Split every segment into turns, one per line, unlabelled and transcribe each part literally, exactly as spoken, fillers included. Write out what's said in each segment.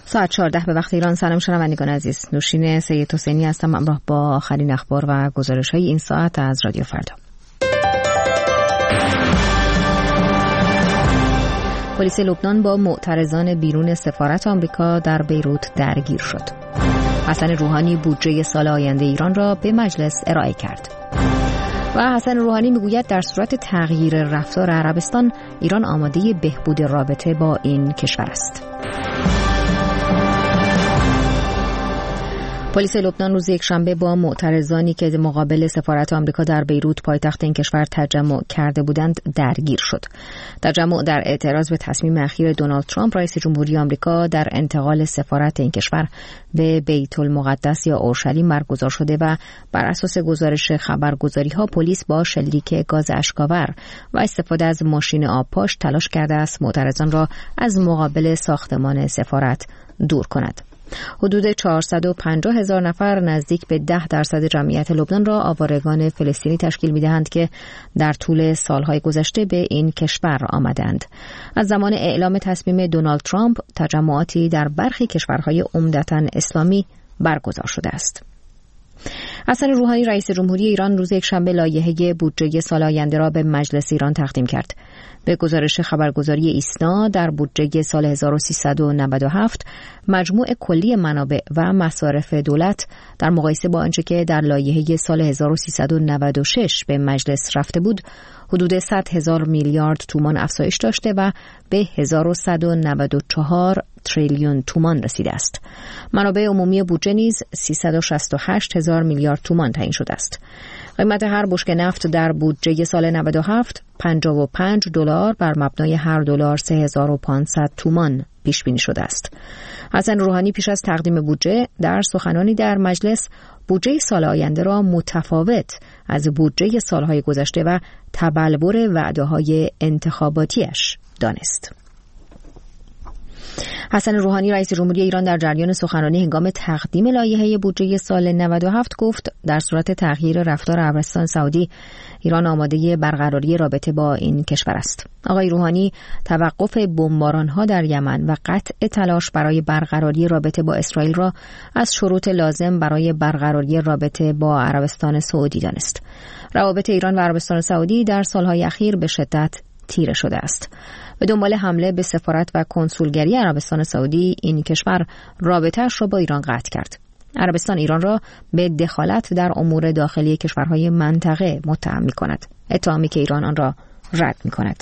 ساعت چهارده به وقت ایران. سلام شنوندگان عزیز، نوشین سید حسینی هستم همراه با آخرین اخبار و گزارش‌های این ساعت از رادیو فردا. پلیس لبنان با معترضان بیرون سفارت آمریکا در بیروت درگیر شد. حسن روحانی بودجه سال آینده ایران را به مجلس ارائه کرد. و حسن روحانی میگوید در صورت تغییر رفتار عربستان، ایران آماده بهبود رابطه با این کشور است. پلیس لبنان روز یکشنبه با معترضانی که مقابل سفارت آمریکا در بیروت پایتخت این کشور تجمع کرده بودند درگیر شد. تجمع در اعتراض به تصمیم اخیر دونالد ترامپ رئیس جمهوری آمریکا در انتقال سفارت این کشور به بیت المقدس یا اورشلیم برگزار شده و بر اساس گزارش خبرگزاری‌ها پلیس با شلیک گاز اشک‌آور و استفاده از ماشین آبپاش تلاش کرده است معترضان را از مقابل ساختمان سفارت دور کند. حدود چهارصد و پنجاه هزار نفر، نزدیک به ده درصد جمعیت لبنان را آوارگان فلسطینی تشکیل می‌دهند که در طول سالهای گذشته به این کشور آمدند. از زمان اعلام تصمیم دونالد ترامپ، تجمعاتی در برخی کشورهای عمدتاً اسلامی برگزار شده است. حسن روحانی رئیس جمهوری ایران روز یکشنبه لایحه بودجه سال آینده را به مجلس ایران تقدیم کرد. به گزارش خبرگزاری ایسنا، در بودجه سال هزار و سیصد و نود و هفت مجموع کلی منابع و مصارف دولت در مقایسه با آنچه که در لایحه سال هزار و سیصد و نود و شش به مجلس رفته بود حدود صد هزار میلیارد تومان افزایش داشته و به هزار و صد و نود و چهار تریلیون تومان رسیده است. منابع عمومی بودجه نیز سیصد و شصت و هشت هزار میلیارد تومان تعیین شده است. قیمت هر بشکه نفت در بودجه سال نود و هفت پنجاه و پنج دلار بر مبنای هر دلار سه هزار و پانصد تومان پیش بینی شده است. حسن روحانی پیش از تقدیم بودجه در سخنانی در مجلس بودجه سال آینده را متفاوت از بودجه سالهای گذشته و تبلور وعده‌های انتخاباتیش دانست. حسن روحانی رئیس جمهوری ایران در جریان سخنرانی هنگام تقدیم لایحه بودجه سال نود و هفت گفت در صورت تغییر رفتار عربستان سعودی، ایران آماده برقراری رابطه با این کشور است. آقای روحانی توقف بمباران‌ها در یمن و قطع تلاش برای برقراری رابطه با اسرائیل را از شروط لازم برای برقراری رابطه با عربستان سعودی دانست. روابط ایران و عربستان سعودی در سالهای اخیر به شدت تیره شده است. به دنبال حمله به سفارت و کنسولگری عربستان سعودی، این کشور رابطه‌اش را با ایران قطع کرد. عربستان ایران را به دخالت در امور داخلی کشورهای منطقه متهم می‌کند، اتهامی که ایران آن را رد می‌کند.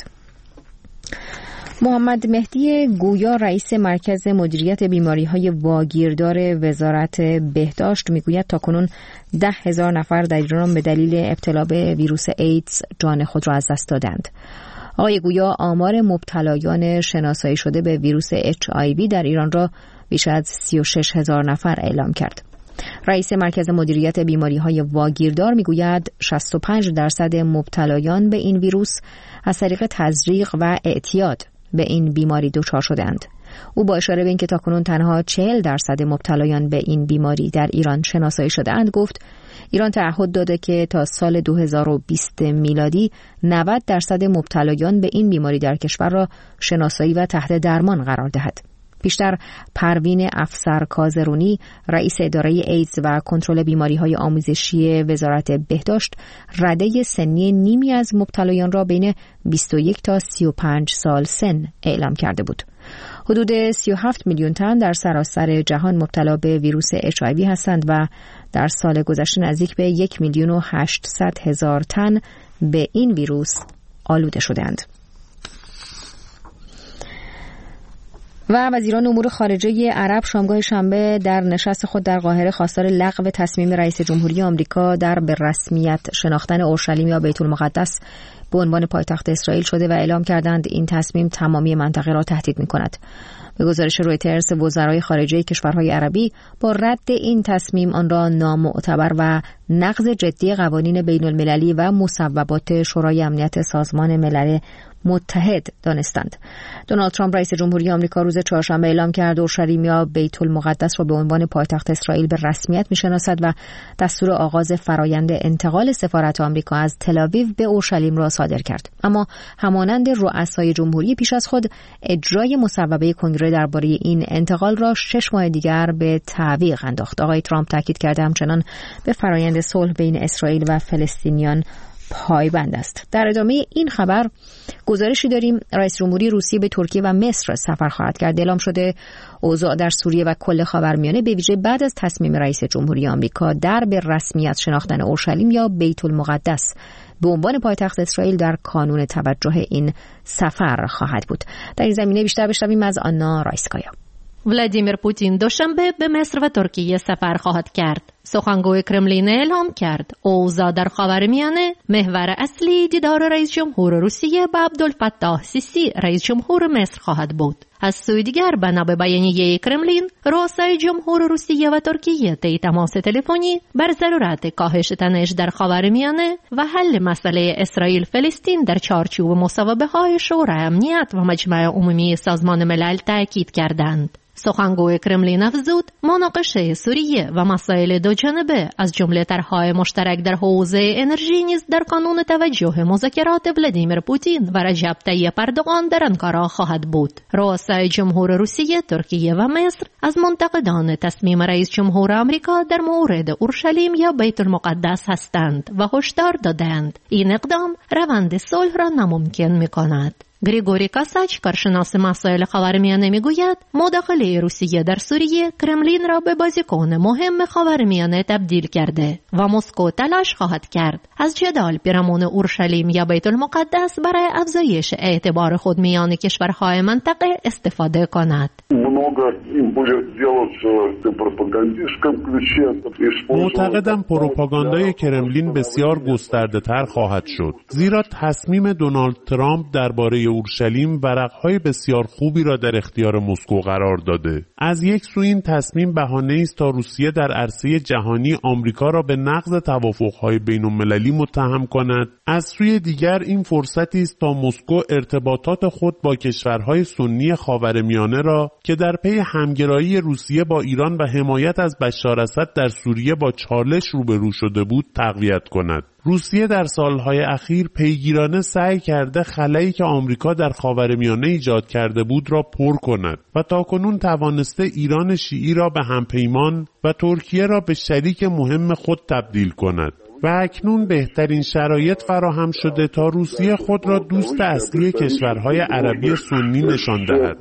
محمد مهدی گویا رئیس مرکز مدیریت بیماری‌های واگیردار وزارت بهداشت میگوید تاکنون ده هزار نفر در ایران به دلیل ابتلا به ویروس ایدز جان خود را از دست دادند. آقای گویا آمار مبتلایان شناسایی شده به ویروس اچ آی وی در ایران را بیش از سی و شش هزار نفر اعلام کرد. رئیس مرکز مدیریت بیماری‌های واگیردار میگوید شصت و پنج درصد مبتلایان به این ویروس از طریق تزریق و اعتیاد به این بیماری دچار شدند. او با اشاره به اینکه تاکنون تنها چهل درصد مبتلایان به این بیماری در ایران شناسایی شده‌اند گفت ایران تعهد داده که تا سال دو هزار و بیست میلادی نود درصد مبتلایان به این بیماری در کشور را شناسایی و تحت درمان قرار دهد. پیشتر پروین افسر کازرونی رئیس اداره ایدز و کنترل بیماری‌های آموزشی وزارت بهداشت رده سنی نیمی از مبتلایان را بین بیست و یک تا سی و پنج سال سن اعلام کرده بود. حدود سی و هفت میلیون تن در سراسر جهان مبتلا به ویروس اچ آی وی هستند و در سال گذشته نزدیک به یک میلیون و هشتصد هزار تن به این ویروس آلوده شدند. و وزیران امور خارجه عرب شامگاه شنبه در نشست خود در قاهره خواستار لغو تصمیم رئیس جمهوری آمریکا در به رسمیت شناختن اورشلیم یا بیت المقدس به عنوان پایتخت اسرائیل شده و اعلام کردند این تصمیم تمامی منطقه را تهدید می‌کند. به گزارش رویترز، وزرای خارجه کشورهای عربی با رد این تصمیم آن را نامعتبر و نقض جدی قوانین بین المللی و مصوبات شورای امنیت سازمان ملل متحد دانستند. دونالد ترامپ رئیس جمهوری آمریکا روز چهارشنبه اعلام کرد اورشلیم یا بیت المقدس را به عنوان پایتخت اسرائیل به رسمیت می‌شناسد و دستور آغاز فرایند انتقال سفارت آمریکا از تل‌آویو به اورشلیم را صادر کرد. اما همانند رؤسای جمهوری پیش از خود، اجرای مصوبه کنگره درباره این انتقال را شش ماه دیگر به تعویق انداخت. آقای ترامپ تاکید کرده همچنان به فرایند صلح بین اسرائیل و فلسطینیان پایبند است. در ادامه این خبر گزارشی داریم رئیس جمهوری روسیه به ترکیه و مصر سفر خواهد کرد. اعلام شده اوضاع در سوریه و کل خاورمیانه به ویژه بعد از تصمیم رئیس جمهوری آمریکا در به رسمیت شناختن اورشلیم یا بیت المقدس به عنوان پایتخت اسرائیل در کانون توجه این سفر خواهد بود. در این زمینه بیشتر بشنویم از آنا رایسکایا.
ولادیمیر پوتین دوشنبه به مصر و ترکیه سفر خواهد کرد. سخنگوی کرملین اعلام کرد اوضاع در خاورمیانه محور اصلی دیدار رئیس جمهور روسیه با عبدالفتاح سیسی رئیس جمهور مصر خواهد بود. از سوی دیگر بنا به بیانیه کرملین، رؤسای جمهور روسیه و ترکیه طی تماس تلفنی بر ضرورت کاهش تنش در خاورمیانه و حل مسئله اسرائیل فلسطین در چارچوب مصوبه‌های شورای امنیت و مجمع عمومی سازمان ملل تاکید کردند. سخنگوی کرملین افزود مناقشه سوریه و مسائل دو جانبه از جمله طرح‌های مشترک در حوزه انرژی نیز در کانون توجه مذاکرات ولادیمیر پوتین و رجب طیب اردوغان در آنکارا خواهد بود. رؤسای جمهور روسیه، ترکیه و مصر از منتقدان تصمیم رئیس جمهور آمریکا در مورد اورشلیم یا بیت المقدس هستند و هشدار دادند این اقدام روند صلح را ناممکن می‌کند. گریگوری کاساچ، کارشناس مسائل خاورمیانه، میگوید مداخله روسیه در سوریه کرملین را به بازیکن مهم خاورمیانه تبدیل کرده و مسکو تلاش خواهد کرد از جدال پیرامون اورشلیم یا بیت المقدس برای افزایش اعتبار خود میان کشورهای منطقه استفاده کند.
معتقدم پروپاگاندای کرملین بسیار گسترده تر خواهد شد، زیرا تصمیم دونالد ترامپ درباره اورشلیم ورقهای بسیار خوبی را در اختیار مسکو قرار داده. از یک سو این تصمیم بهانه‌ای است تا روسیه در عرصه جهانی آمریکا را به نقض توافقهای بین‌المللی متهم کند. از سوی دیگر این فرصتی است تا مسکو ارتباطات خود با کشورهای سنی خاورمیانه را که در پی همگرایی روسیه با ایران و حمایت از بشار اسد در سوریه با چالش روبرو شده بود تقویت کند. روسیه در سالهای اخیر پیگیرانه سعی کرده خلایی که آمریکا در خاورمیانه ایجاد کرده بود را پر کند و تاکنون توانسته ایران شیعی را به همپیمان و ترکیه را به شریک مهم خود تبدیل کند و اکنون بهترین شرایط فراهم شده تا روسیه خود را دوست اصلی کشورهای عربی سنی نشان دهد.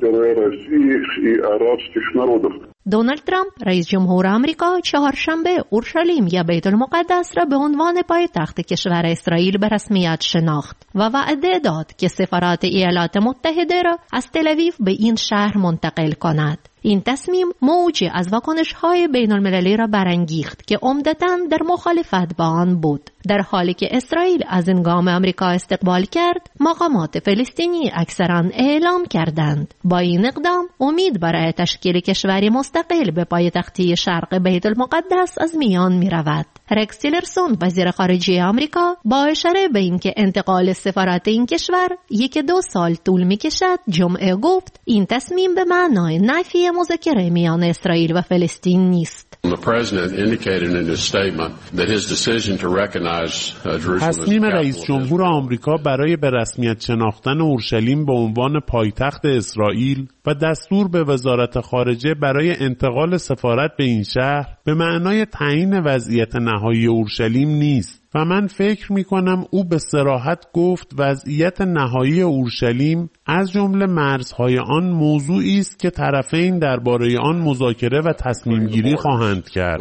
دونالد ترامپ رئیس جمهور آمریکا چهارشنبه اورشلیم یا بیت المقدس را به عنوان پایتخت کشور اسرائیل به رسمیت شناخت و وعده داد که سفارت ایالات متحده را از تل‌آویو به این شهر منتقل کند. این تصمیم موجی از واکنش‌های بین‌المللی را برانگیخت که عمدتاً در مخالفت با آن بود. در حالی که اسرائیل از این گام آمریکا استقبال کرد، مقامات فلسطینی اکثراً اعلام کردند با این اقدام امید برای تشکیل کشوری مستقل به پایتختی شرق بیت المقدس از میان می‌رود. رکس تیلرسون، وزیر خارجه آمریکا، با اشاره به اینکه انتقال سفارت این کشور یک دو سال طول می‌کشد، جمعه گفت این تصمیم به معنای نفی مذاکره میان اسرائیل و فلسطین نیست.
تصمیم رئیس جمهور آمریکا برای به رسمیت شناختن اورشلیم به عنوان پایتخت اسرائیل و دستور به وزارت خارجه برای انتقال سفارت به این شهر به معنای تعیین وضعیت نهایی اورشلیم نیست و من فکر می کنم او به صراحت گفت وضعیت نهایی اورشلیم از جمله مرزهای آن موضوعی است که طرفین درباره آن مذاکره و تصمیم گیری خواهند کرد.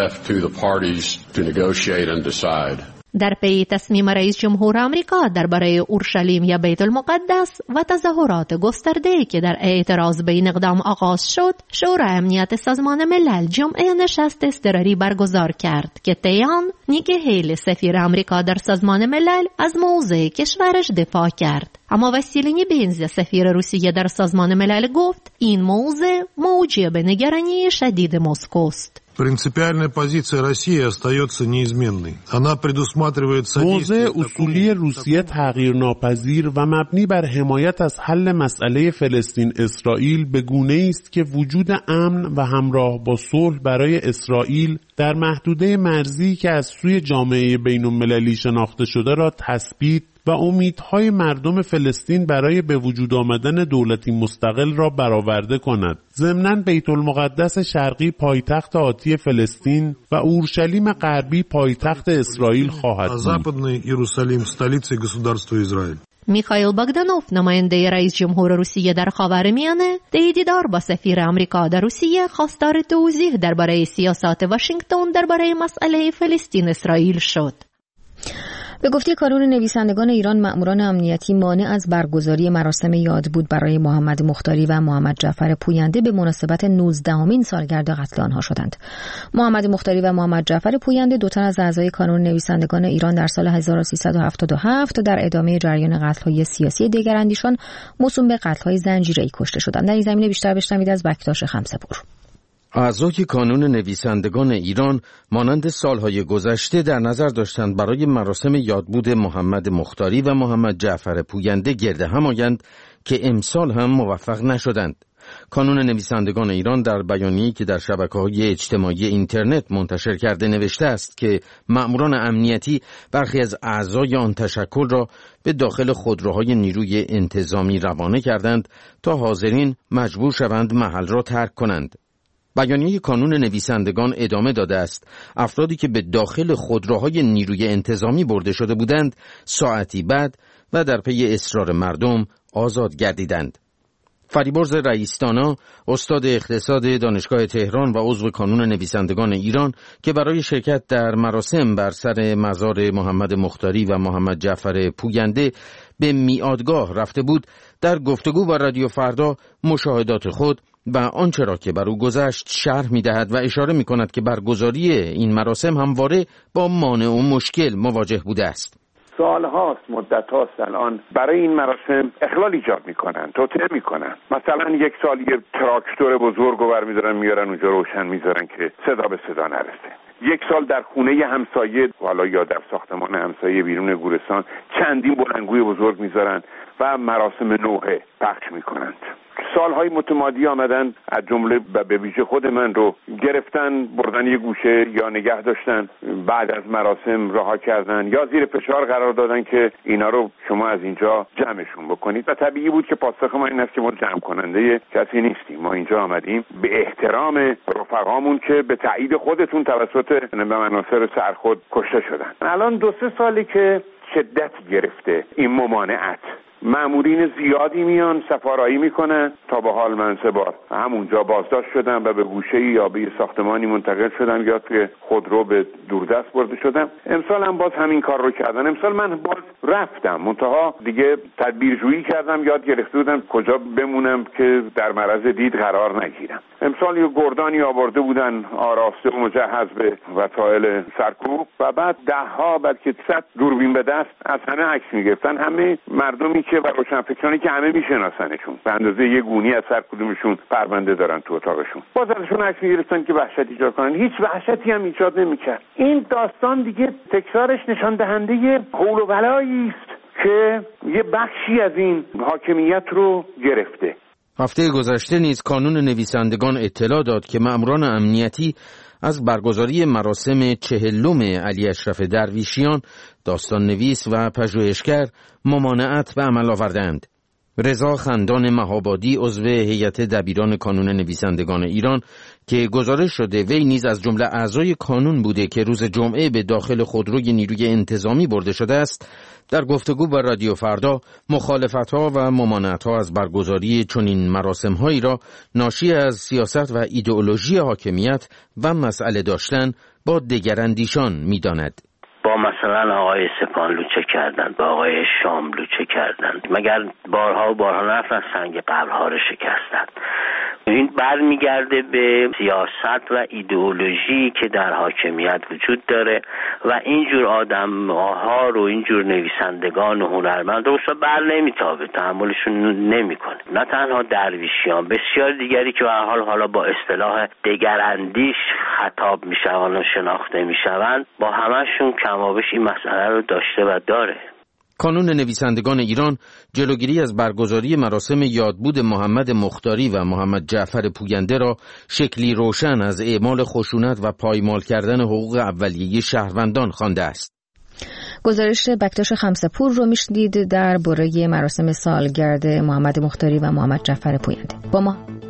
در پی تصمیم رئیس جمهور آمریکا درباره اورشلیم یا بیت المقدس و تظاهرات گسترده‌ای که در اعتراض به این اقدام آغاز شد، شورای امنیت سازمان ملل جمعه نشست اضطراری برگزار کرد که طی آن نیکی هیلی، سفیر آمریکا در سازمان ملل، از موضع کشورش دفاع کرد. اما وسیله بنز سفیر روسیه در سازمان ملل گفت این موضوع موجب نگرانی شدید مسکوست.
Принципиальная позиция России остается неизменной. Она предусматривает
موضع اصولی روسیه تغییر ناپذیر و مبنی بر حمایت از حل مسئله فلسطین اسرائیل به گونه‌ای است که وجود امن و همراه با صلح برای اسرائیل در محدوده مرزی که از سوی جامعه بین‌المللی شناخته شده را تثبیت و امیدهای مردم فلسطین برای به وجود آمدن دولتی مستقل را برآورده کند. ضمناً بیت المقدس شرقی پایتخت آتی فلسطین و اورشلیم غربی پایتخت اسرائیل خواهد بود.
میخائیل باگدانوف نماینده رئیس جمهور روسیه در خاورمیانه طی دیدار با سفیر آمریکا در روسیه خواستار توضیح درباره سیاست واشنگتن درباره مسئله فلسطین اسرائیل شد.
به گفته کانون نویسندگان ایران، مأموران امنیتی مانع از برگزاری مراسم یادبود برای محمد مختاری و محمد جعفر پوینده به مناسبت نوزدهمین سالگرد قتل آنها شدند. محمد مختاری و محمد جعفر پوینده دو تن از اعضای کانون نویسندگان ایران در سال هزار و سیصد و هفتاد و هفت در ادامه جریان قتل‌های سیاسی دگراندیشان موسوم به قتل‌های زنجیره‌ای کشته شدند. در این زمینه بیشتر بشنوید از بکتاش خمسه‌پور.
اعضای کانون نویسندگان ایران مانند سالهای گذشته در نظر داشتند برای مراسم یادبود محمد مختاری و محمد جعفر پوینده گرد هم آیند که امسال هم موفق نشدند. کانون نویسندگان ایران در بیانیه‌ای که در شبکه‌های اجتماعی اینترنت منتشر کرده نوشته است که مأموران امنیتی برخی از اعضای آن تشکل را به داخل خودروهای نیروی انتظامی روانه کردند تا حاضرین مجبور شوند محل را ترک کنند. بیانیه کانون نویسندگان ادامه داده است افرادی که به داخل خودروهای نیروی انتظامی برده شده بودند ساعتی بعد و در پی اصرار مردم آزاد گردیدند. فریبرز رئیس‌دانا، استاد اقتصاد دانشگاه تهران و عضو کانون نویسندگان ایران که برای شرکت در مراسم بر سر مزار محمد مختاری و محمد جعفر پوینده به میعادگاه رفته بود، در گفتگو با رادیو فردا مشاهدات خود و آنچه را که بر او گذشت شرح می‌دهد و اشاره می‌کند که برگزاری این مراسم همواره با مانع و مشکل مواجه بوده است.
سال هاست، مدت هاست الان برای این مراسم اخلال ایجاد میکنن، توطئه میکنن. مثلا یک سال یه تراکتور بزرگ رو برمی‌دارن میارن اونجا روشن میذارن که صدا به صدا نرسه. یک سال در خونه همسایه، حالا یا در ساختمان همسایه بیرون گورستان، چندین بلندگوی بزرگ میذارن و مراسم نوحه پخش میکنند. سالهای متمادی آمدن، از جمله و به ویژه خود من رو گرفتن، بردن یه گوشه یا نگه داشتن، بعد از مراسم رها کردن یا زیر فشار قرار دادن که اینا رو شما از اینجا جمعشون بکنید و طبیعی بود که پاسخ ما این است که ما جمع کننده کسی نیستیم. ما اینجا آمدیم به احترام رفقامون که به تایید خودتون توسط به مناصر سرخود کشته شدن. الان دو سه سالی که شدت گرفته این ممانعت، مامورین زیادی میان سفارایی میکنن، تا به حال من سه بار همونجا بازداشت شدم و به گوشه‌ای یا به ساختمانی منتقل شدم یا توی خودرو به دوردست برده شدم. امسال هم باز همین کار رو کردن. امسال من باز رفتم، منتها دیگه تدبیرجویی کردم، یاد گرفته بودم کجا بمونم که در معرض دید قرار نگیرم. امسال یه گردانی آورده بودن آراسته و مجهز به وسایل سرکوب و بعد ده ها بلکه صد دوربین به دست از همه عکس میگرفتن. همه مردمی که و روشنفکرانی که همه میشناسنشون، به اندازه یه گونی از هر کدومشون پرونده دارن تو اتاقشون، باز ازشون عکس میگرفتن که وحشت ایجاد کنن. هیچ وحشتی هم ایجاد نمیکرد. این داستان دیگه تکرارش نشان دهنده حول و بلایی است که یه بخشی از این حاکمیت رو گرفته.
هفته گذشته نیز کانون نویسندگان اطلاع داد که مأموران امنیتی از برگزاری مراسم چهلم علی اشرف درویشیان داستان نویس و پژوهشگر ممانعت به عمل آوردند. رضا خندان مهابادی عضو هیئت دبیران کانون نویسندگان ایران که گزارش شده وی نیز از جمله اعضای کانون بوده که روز جمعه به داخل خودروی نیروی انتظامی برده شده است، در گفتگو با رادیو فردا مخالفت‌ها و ممانعت‌ها از برگزاری چنین مراسم‌هایی را ناشی از سیاست و ایدئولوژی حاکمیت و مسئله داشتن با دگراندیشان می‌داند.
با مثلا آقای سپانلو چه کردند، با آقای شاملو چه کردند؟ مگر بارها و بارها نرفتن سنگ قبرها رو شکستند؟ این برمیگرده به سیاست و ایدئولوژی که در حاکمیت وجود داره و اینجور آدم‌ها رو، اینجور نویسندگان و هنرمند رو بر نمیتابه، تحملشون نمیکنه. نه تنها درویشیان، بسیار دیگری که به هر حال حالا با اصطلاح دگراندیش خطاب میشوند و شناخته میشوند، با همشون کمابیش این مسئله رو داشته و داره.
کانون نویسندگان ایران جلوگیری از برگزاری مراسم یادبود محمد مختاری و محمد جعفر پوینده را شکلی روشن از اعمال خشونت و پایمال کردن حقوق اولیه شهروندان خوانده است.
گزارش بکتاش خمسه‌پور رو میشنید در باره مراسم سالگرد محمد مختاری و محمد جعفر پوینده. با ما